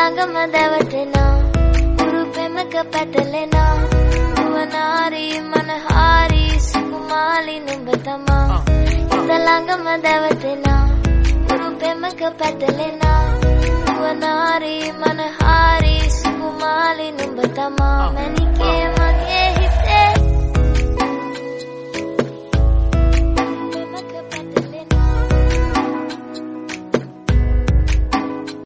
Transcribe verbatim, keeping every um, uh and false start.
ළඟම දැවටෙනා උරු පෙමක පැටලෙනා නුවනාරි මනහාරි සුකුමාලි නුඹ තමා හිත ළඟම දැවටෙනා උරු පෙමක පැටලෙනා